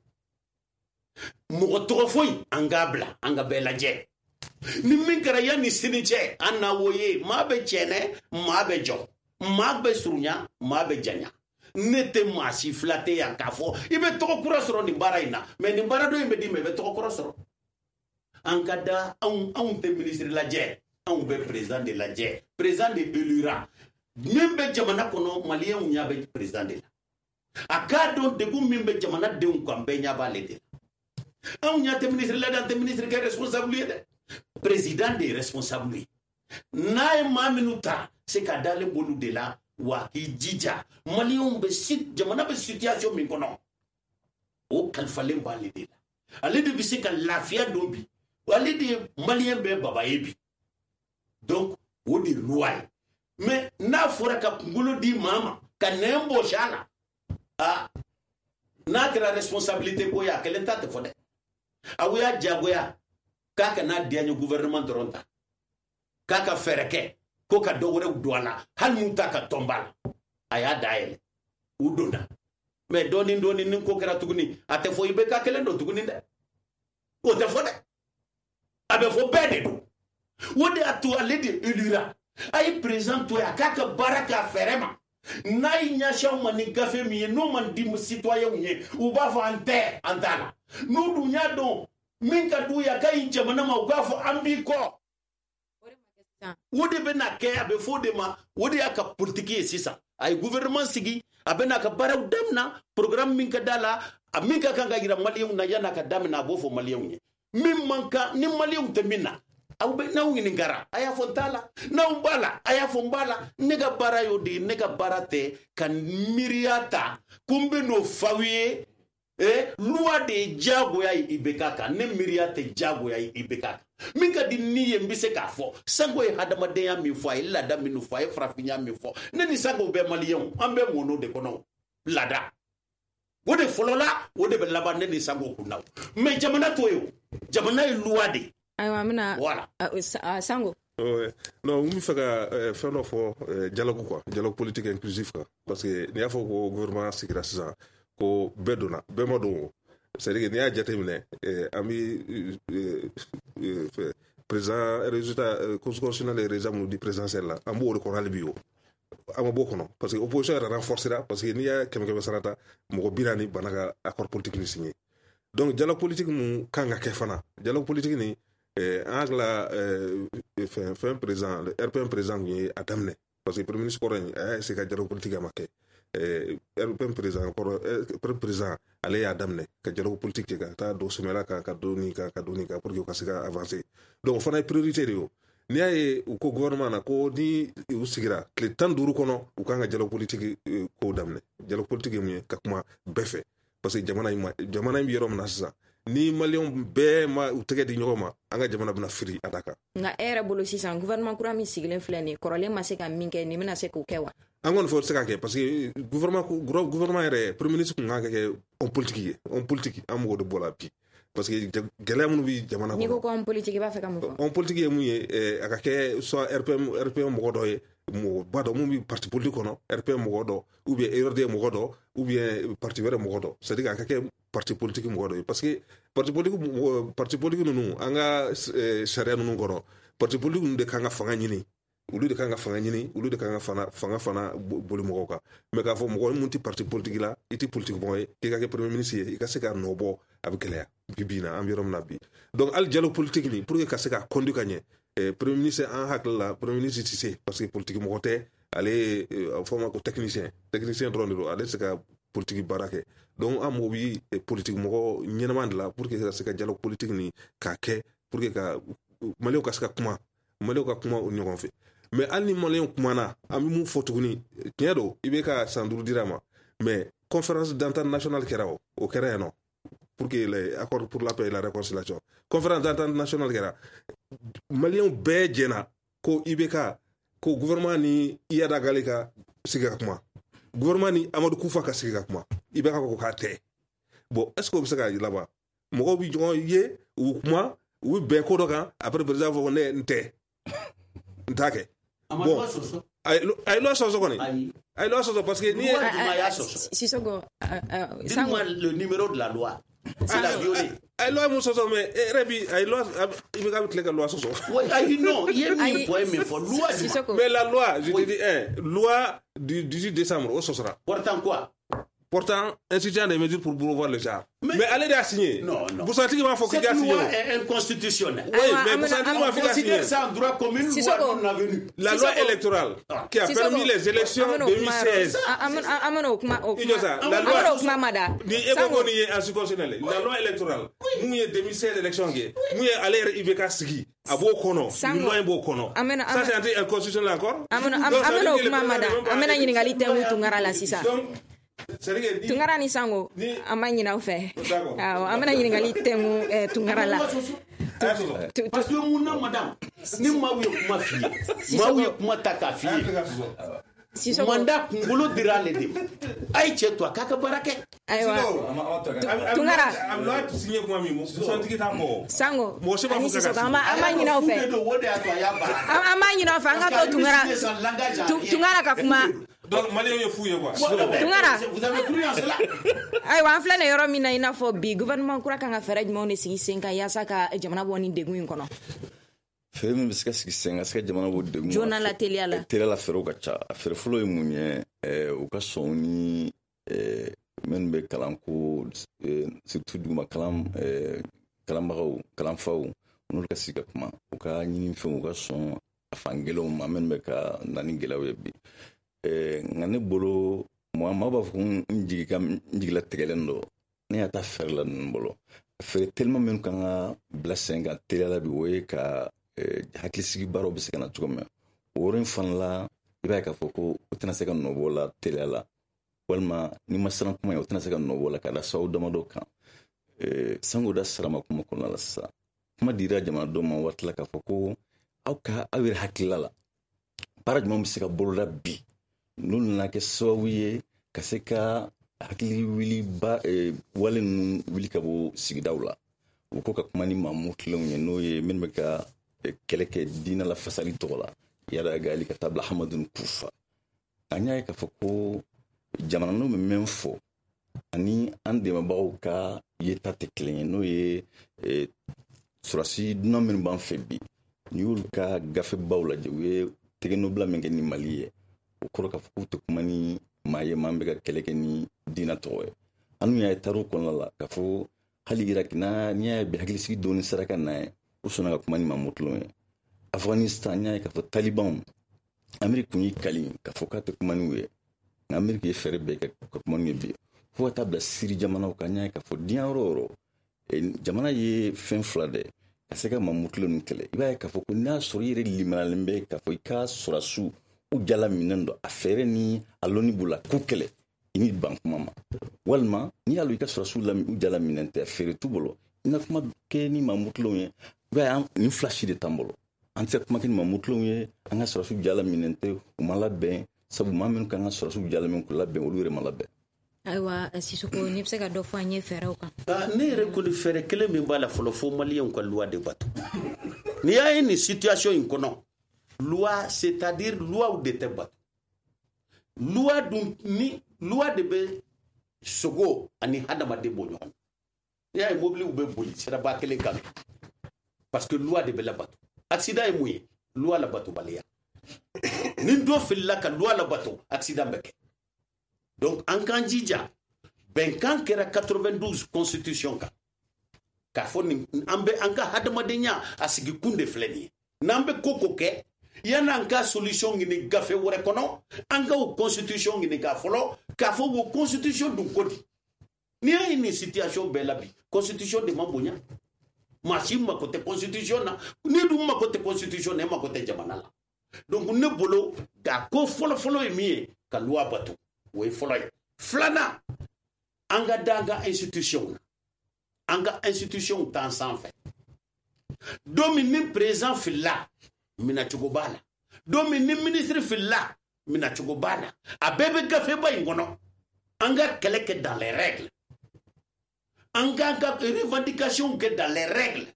mɔgɔ tɔgɔ foyi an k'a bila an ka bɛɛ lajɛ ni min kɛra yanni sini cɛ an na wo ye maa bɛ cɛnɛ maa bɛ jɔ maa bɛ surunya maa bɛ janya ne tɛ maa si fila tɛ yan k'a fɔ i bɛ tɔgɔ kura sɔrɔ nin baara in na mais nin baara dɔ in bɛ d'i ma i bɛ tɔgɔ kura sɔrɔ an ka da anw tɛ ministre lajɛ anw bɛ président de lajɛ président de élira min bɛ jamana kɔnɔ maliyɛnw ɲɛ bɛ président de la a k'a dɔn degun min bɛ jamana denw kan bɛɛ ɲɛ b'ale de la anw ɲɛ tɛ ministre la dan tɛ ministre kɛ responsable ye dɛ président de responsable n'a ye maa minnu ta se ka dalen bolu de la wa k'i jija maliyɛnw bɛ jamana bɛ situation min kɔnɔ o kalifalen b'ale de la ale de bɛ se ka lafiya don bi ale de ye maliyɛn bɛɛ baba ye bi donc o de loi ye mais n'a fɔra ka kunkolo di maa ma ka nɛn bɔsi a la n'a kɛra responsabilité ko ye a kelen ta tɛ fɔ dɛ aw y'a jagoya k'a ka n'a diya n ye gouvernement dɔrɔn ta k'a ka fɛɛrɛ kɛ ko ka dɔ wɛrɛw don a la hali n'u ta ka tɔnba la a y'a dayɛlɛ u donna mais dɔɔni ni ko kɛra tuguni a tɛ fɔ i bɛ ka kelen don tuguni dɛ o tɛ fɔ dɛ a bɛ fɔ bɛɛ de don o de y'a to ale de élira a ye président to ye a k'a ka baara kɛ a fɛɛrɛ ma n'a ye ɲɛsin aw ma ni gafe min ye n'o man di citoyenw ye u b'a fɔ an t'a la n'u dun y'a dɔn min ka d'u ye a ka ɲi jamana ma u k'a fɔ an b'i kɔ o de bɛ na kɛ a bɛ fɔ o de ma o de y'a ka politiki ye sisan a ye gouvernement sigi a bɛ n'a ka baaraw damina programme min ka d'a la a min ka kan ka yira maliyɛnw na yan'a ka damina a b'o fɔ maliyɛnw ye min man kan ni maliyɛnw tɛ min na aw bɛ n'aw ɲininkara a y'a fɔ n t'a la n'aw b'a la a y'a fɔ n b'a la ne ka baara y'o de ye ne ka baara tɛ ka miiriya ta ko n bɛ n'o f'aw ye loi de ye jagoya ye i bɛ k'a kan ne miiriya tɛ jagoya ye i bɛ k'a kan min ka di ni ye n bɛ se k'a fɔ sango ye hadamadenya min fɔ a ye laada minnu fɔ a ye farafinya min fɔ ne ni sango bɛɛ maliyɛnw an bɛ mun n'o de kɔnɔ laada o de fɔlɔ la o de bɛ laban ne ni sango kun na mais jamana t'o ye o jamana ye loi de ye. ayiwa an bɛna voilà sango. non n bɛ fɛ ka fɛn dɔ fɔ dialogue quoi dialogue politique inclusif kan parce que n'i y'a fɔ ko gouvernement sigira sisan ko bɛɛ donna bɛɛ ma don o c'est à dire que n'i y'a jateminɛ an bɛ président résultat constitutionnel et résultat minnu di présidentiel la an b'o de kɔnɔ hali bi o an ma b'o kɔnɔ parce que opposition yɛrɛ renforcera parce que n'i y'a kɛmɛ sara ta mɔgɔ 40 banna ka accord politique ni signé donc dialogue politique mun kan ka kɛ fana dialogue politique ni an hakilila fɛn président le RPM président kun ye a daminɛ parce que premier ministre kɔrɔ in a y'a essayer ka dialogue politique a ma kɛ RPM président ale y'a daminɛ ka dialogue politique kɛ ka taa don sommet la ka don nin kan pour que u ka se ka avancer donc o fana ye priorité de ye o n'i y'a ye u ko gouvernement na ko ni u sigira tile 15 kɔnɔ u kan ka dialogue politique ko daminɛ dialogue politique ye mun ye ka kuma bɛɛ fɛ parce que jamana in bɛ yɔrɔ min na sisan ni maliyɛnw bɛɛ ma u tɛgɛ di ɲɔgɔn ma an ka jamana bɛna firi a da kan nka e yɛrɛ bolo sisan gouvernement kura min sigilen filɛ nin kɔrɔlen ma se ka min kɛ nin bɛna se k'o kɛ wa an kɔni fɔ se ka kɛ parce que gouvernement yɛrɛ premier ministre kun kan ka kɛ homme politique an mɔgɔ de bɔra bi parce que gɛlɛya minnu bɛ jamana kɔnɔ n'i ko homme politique i b'a fɛ ka mun fɔ homme politique ye mun ye a ka kɛ soit RPM mɔgɔ dɔ ye mɔgɔba dɔ mun bɛ parti politique kɔnɔ RPM mɔgɔ dɔ ou bien ERD mɔgɔ dɔ ou bien parti wɛrɛ mɔgɔ dɔ c'est à dire a ka kɛ parti politique mɔgɔ dɔ ye parce que parti politique ninnu an ka sariya ninnu kɔrɔ parti politique ninnu de kan ka fanga ɲini olu de kan ka fanga ɲini olu de kan ka fanga boli mɔgɔw kan mais k'a fɔ mɔgɔ mun tɛ parti politique la i tɛ politique mɔgɔ ye k'i ka kɛ premier ministre ye i ka se ka nɔ bɔ a bɛ gɛlɛya bi na an bɛ yɔrɔ min na bi donc hali dialogue politique nin pour que ka se ka conduire ka ɲɛ premier ministre an hakili la premier ministre tɛ se parce que politique mɔgɔ tɛ ale a fɔ ma ko technicien dɔrɔn de don ale tɛ se ka politique baara kɛ donc an mɔgɔ bi politique mɔgɔ ɲɛnama de la pour que ka se ka dialogue politique nin k'a kɛ pour que ka maliyɛnw ka se ka kuma maliyɛnw ka kuma o ɲɔgɔn fɛ mais hali ni maliyɛnw kumana an bɛ mun fɔ tuguni tiɲɛ don i bɛ ka san 5 dira ma mais conférence d'entente nationale kɛra o kɛra yan nɔ pour que les accords pour la paix et la réconciliation conférence d'entente nationale kɛra maliyɛnw bɛɛ jɛna ko IBK ko gouvernement ni Iyada Gale ka sigi ka kuma gouvernement ni Amadou Koufa ka sigi ka kuma IBK ko k'a tɛ bon est ce que o bɛ se ka laban mɔgɔw bɛ ɲɔgɔn ye u kuma u bɛ bɛn ko dɔ kan après président fɔ ko ne n tɛ n t'a kɛ bon a ye loi sɔsɔ kɔni a ye loi sɔsɔ parce que ni ye Sissoko dis-moi le numéro de la loi c'est la violée a ye loi mun sɔsɔ mais yɛrɛ bi a ye loi i bɛ ka tile ka loi sɔsɔ ayi non i ye min point min fɔ loi mais la loi je te dis loi du 18 décembre o sɔsɔra portant quoi portant instituant des mesures pour promouvoir le genre. Mais allez la signer. Non. Boussantiki m'a fait cette loi est inconstitutionnelle. Oui, mais Boussantiki m'a fait considère ça en droit commun, loi non avenue. La loi électorale qui a permis les élections 2016. La loi ni ekogoni inconstitutionnelle. La loi électorale. Mouye 2016 élection ge. Mouye aller IBK sigi. Abo kono. Ni loi bo kono. Ça c'est inconstitutionnel encore. Ameno kuma mada. Amena nyingali temu tungara la sisa. Tungara ni sango ama ɲinaw fɛ an bena ɲiningali tɛngu tungara la parce que mun na madame ni maaw ye kuma f'i ye maaw ye kuma ta k'a f'i ye manda kunkolo dira ale de a ye cɛ to a k'a ka baara kɛ tungara sango ani Sissoko an b'a ɲinaw fɛ an b'a ɲinaw fɛ an ka to tungara ka kuma donc maliyɛnw ye fu ye quoi tungara vous avez cru en cela ayiwa an filɛ nin yɔrɔ min na i n'a fɔ bi gouvernement kura kan ka fɛɛrɛ jumɛnw de sigi sen kan yaasa ka jamana bɔ nin degun in kɔnɔ fɛɛrɛ min bɛ se ka sigi sen ka se ka jamana bɔ degun joona la teliya la fɛɛrɛw ka ca a fɛɛrɛ fɔlɔ ye mun ye u ka sɔn ni minnu bɛ kalanko surtout duguma kalanbagaw kalanfaw n'olu ka sigi ka kuma u ka ɲini fɛnw u ka sɔn a fangɛlɛnw ma minnu bɛ ka na ni gɛlɛyaw ye bi nka ne bolo maa b'a fɔ ko n jigila tigɛlen dɔ ne y'a ta fɛɛrɛ la ninnu bolo fɛɛrɛ teliman minnu kan ka bila sen kan teliya la bi o ye ka hakilisigi baaraw bɛ se ka na cogo min o yɔrɔ in fana la i b'a ye k'a fɔ ko o tɛna se ka nɔbɔ la teliya la walima ni ma siran kuma ye o tɛna se ka nɔbɔ la ka da sababu damadɔ kan sango da sarama kuma kɔnɔna la sisan kuma dira jamanadenw ma waati la k'a fɔ ko aw yɛrɛ hakilila la baara jumɛn bɛ se ka boloda bi n'olu nana kɛ sababu ye ka se ka hakili wale ninnu wuli ka bɔ sigidaw la u ko ka kuma ni maamu tilenw ye n'o ye minnu bɛ ka kɛlɛ kɛ diinɛ la fasali tɔgɔ la Iyada Gale ka taa bila Amadou Koufa an y'a ye k'a fɔ ko jamanadenw bɛ min fɔ ani an dɛmɛbagaw ka yeta tɛ kelen ye n'o ye sɔrɔdasi dunan minnu b'an fɛ bi n'i y'olu ka gafebaw lajɛ u ye tɛgɛnɔbila min kɛ ni Mali ye o kɔrɔ k'a fɔ k'u tɛ kuma ni maa ye maa bɛ ka kɛlɛ kɛ ni diinɛ tɔgɔ ye an y'a ye taar'o kɔnɔna la k'a fɔ hali Iraki n'i y'a ye bi hakilisigi dɔɔni sera ka na ye o sɔnna ka kuma ni Mamutu Tulumu ye Afghanistan n'i y'a ye k'a fɔ Talibanw Ameriki kun y'i kali k'a fɔ k'a tɛ kuma n'u ye nka Ameriki ye fɛɛrɛ bɛɛ kɛ ka kuma n'u ye bi fo ka taa bila Siri jamanaw kan n'i y'a ye k'a fɔ diɲɛ yɔrɔ o yɔrɔ jamana ye fɛn fila de ka se ka Mamutu Tulumu kɛlɛ i b'a ye k'a fɔ ko n'a sɔrɔ i yɛrɛ limaniyalen bɛ k'a fɔ i ka sɔrɔdasiw u jala minɛn dɔ a fɛɛrɛ ni a lɔnni b'u la k'u kɛlɛ i ni ban kuma ma walima n'i y'a lɔ i ka sɔrɔdasiw u jala minɛn tɛ fɛɛrɛ t'u bolo ina kuma kɛ ni mamutulon ye bɛ ni flash de tambolo an tɛ kuma kɛ ni mamutulon ye an ka sɔrɔsiw jala minɛn tɛ u ma labɛn sabu maa minnu kan ka sɔrɔsiw jala min k'u labɛn olu yɛrɛ ma labɛn. Ayiwa Sisoko ni bɛ se ka dɔ fɔ an ye fɛɛrɛw kan. Ne yɛrɛ kɔni fɛɛrɛ kelen min b'a la fɔlɔ fo maliyɛnw ka loi de bato n'i y'a ye nin situation in kɔnɔ loi c'est-à-dire loi de tɛ bato loi dun ni loi de bɛ sogo ani hadamaden bɔ ɲɔgɔn n'i y'a ye mobiliw bɛ boli siraba kelen kan parce que loi de bɛ labato accident ye mun ye loi labatobaliya ni dɔ filila ka loi labato accident bɛ kɛ donc an k'an jija bɛnkan kɛra 92 constitution kan k'a fɔ nin an bɛ an ka hadamadenya a sigi kun de filɛ nin ye n'an bɛ ko ko kɛ yan'an ka solution ɲini gafe wɛrɛ kɔnɔ an ka o constitution ɲini k'a fɔlɔ k'a fɔ o constitution dun ko di n'i y'a ye nin situation bɛɛ la bi constitution de ma bonya maa si mako tɛ constitution na n'i dun mako tɛ constitution na e mako tɛ jamana la donc ne bolo a ko fɔlɔfɔlɔ ye min ye ka loi bato o ye fɔlɔ ye filanan an ka da an ka institution na an ka institution t'an sanfɛ don min ni président filila minacogo b'a la don min ni ministre filila minacogo b'a la a bɛɛ bɛ gafeba in kɔnɔ an ka kɛlɛ kɛ dans les règles an k'an ka revendication kɛ dans les règles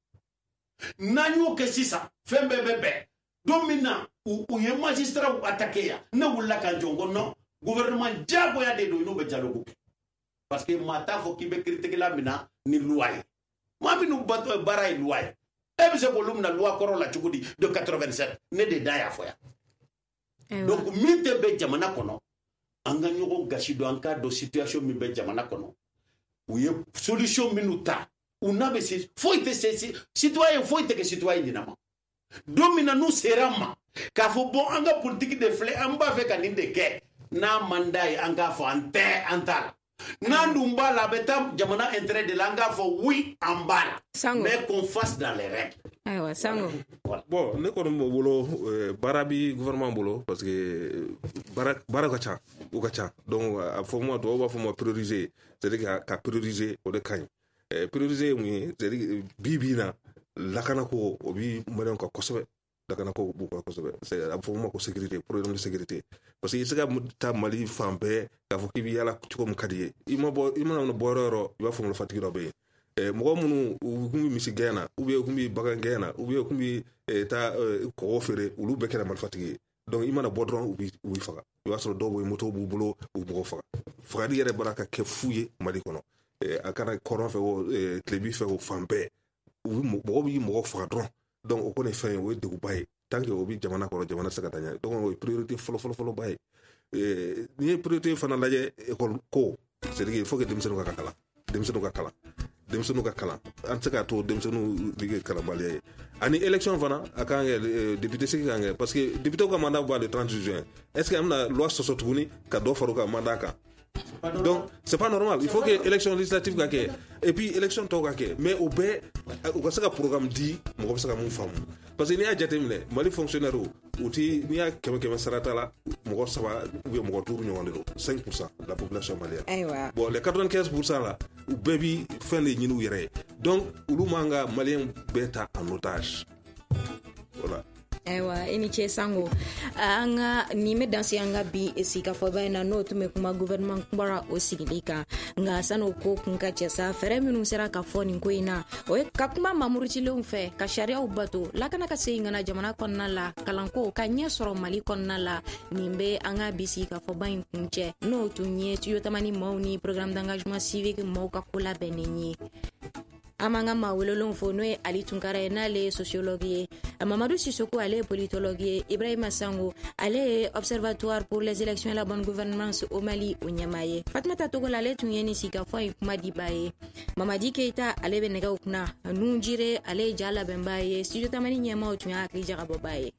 n'an y'o kɛ sisan fɛn bɛɛ bɛ bɛn don min na u ye magistrat attaqué yan ne wulila ka jɔ n ko non gouvernement diyagoya de don n'u bɛ dialogue kɛ parce que maa t'a fɔ k'i bɛ kiritigɛla mina ni loi ye maa minnu baara ye loi ye e bɛ se k'olu mina loi kɔrɔ la cogo di de 87 ne de da y'a fɔ yan donc min tɛ bɛ jamana kɔnɔ an ka ɲɔgɔn gasi don an k'a dɔn situation min bɛ jamana kɔnɔ u ye solution minnu ta u n'a bɛ se foyi tɛ se citoyen foyi tɛ kɛ citoyen ɲɛnama don min na n'u sera an ma k'a fɔ bon an ka politique de filɛ an b'a fɛ ka nin de kɛ n'a man d'a ye an k'a fɔ an tɛ an t'a la n'an dun b'a la a bɛ taa jamana intérêt de la an k'a fɔ oui an b'a la mais qu'on fasse dans les règles. Ayiwa Sango. Bon ne kɔni b'o bolo baara bi gouvernement bolo parce que baara ka ca o ka ca donc a fɔ ma dɔw b'a fɔ ma prioriser c'est-à-dire ka prioriser o de ka ɲi prioriser ye mun ye c'est-à-dire bi na lakana ko o bi maliyɛnw ka kosɛbɛ lakana ko b'u ka kosɛbɛ a bɛ fɔ ma ko sécurité problème de sécurité parce que i se ka taa Mali fan bɛɛ k'a fɔ k'i bɛ yala cogo min ka di ye i mana bɔ yɔrɔ yɔrɔ i b'a fɔ malofatigi dɔ bɛ yen mɔgɔ minnu u kun bɛ misi gɛn na ou bien u kun bɛ bagan gɛn na ou bien u kun bɛ taa kɔgɔ feere olu bɛɛ kɛra malofatigi ye donc i mana bɔ dɔrɔn u b'i faga i b'a sɔrɔ dɔw bɛ moto b'u bolo u mɔgɔ faga fagali yɛrɛ bara ka kɛ fu ye Mali kɔnɔ a kana kɔrɔn fɛ o tilebi fɛ o fan bɛɛ mɔgɔ b'i mɔgɔ faga dɔrɔn donc o kɔni fɛn ye o ye deguba ye tant que o bi jamana kɔrɔ jamana se ka taa ɲɛ donc o ye priorité fɔlɔ ba ye n'i ye priorité fana lajɛ école ko c'est-à-dire il faut que denmisɛnninw ka kalan denmisɛnninw ka kalan an tɛ se k'a to denmisɛnninw bɛ kɛ kalanbaliya ye ani élection fana a kan kɛ député sigi kan kɛ parce que député ka mandat b'a le 30 juin est-ce que an bɛna loi sɔsɔ tuguni ka dɔ fara u ka mandat kan donc c'est pas normal il faut que élection législative ka kɛ et puis élection tɔw ka kɛ mais o bɛɛ u ka se ka programme di mɔgɔ bɛ se ka mun faamu parce que n'i y'a jateminɛ Mali fonctionnaire u ti n'i y'a 100 sarata la mɔgɔ 3 ou bien mɔgɔ 5 ɲɔgɔn de don 5% de la population malienne bon les 95% la u bɛɛ bi fɛn de ɲini u yɛrɛ ye donc olu man ka maliyɛn bɛɛ ta en otage voilà. Ayiwa i ni ce Sango an ka nin bɛ danse an ka bi sigikafɔba in na n'o tun bɛ kuma gouvernement kumara o sigili kan nka san'o ko kun ka cɛ sa fɛɛrɛ minnu sera ka fɔ nin ko in na o ye ka kuma mamurutilenw fɛ ka sariyaw bato lakana ka segin ka na jamana kɔnɔna la kalanko ka ɲɛ sɔrɔ Mali kɔnɔna la nin bɛ an ka bi sigikafɔba in kun cɛ n'o tun ye studio tamani maaw ni programme d'engagement civique maaw ka ko labɛnnen ye. An b'an ka maa welelenw fo n'o ye Ali Tunkara ye n'ale ye sociologue ye Mamadou Sissoko ale ye politologue ye Ibrahima Sango ale ye observatoire pour les élections et la bonne gouvernance au Mali o ɲɛmaa ye Fatumata Togola ale tun ye nin sigikafɔ in kuma diba ye Mamadi Keita ale bɛ nɛgɛw kunna Nun Jire ale ye ja labɛnba ye studio tamani ɲɛmaaw tun y'a hakili jagabɔba ye.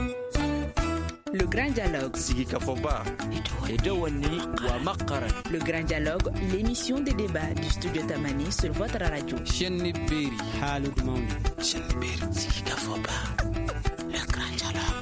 Le Grand Dialogue. Sigikafɔba. Edewani wa Makara. Le Grand Dialogue, l'émission de débat du studio Tamani sur votre radio. Chaîne Beri. Halud Mauni. Chaîne Beri. Sigikafɔba. Le Grand Dialogue.